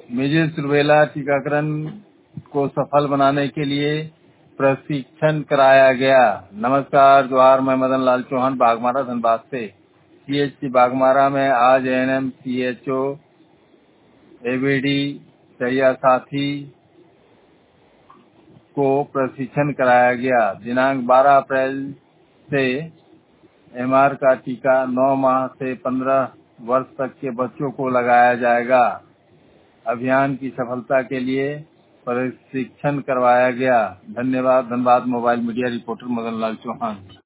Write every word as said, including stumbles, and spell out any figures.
Measles rubella टीकाकरण को सफल बनाने के लिए प्रशिक्षण कराया गया। नमस्कार, जोहार, मैं मदन लाल चौहान बागमारा धनबाद से। सीएचसी बागमारा में आज एएनएम, सीएचओ, एबीडी, चैया साथी को प्रशिक्षण कराया गया। दिनांक बारह अप्रैल से एमआर का टीका नौ माह से पंद्रह वर्ष तक के बच्चों को लगाया जाएगा। अभियान की सफलता के लिए प्रशिक्षण करवाया गया। धन्यवाद। Dhanbad mobile media reporter Madan Lal Chauhan.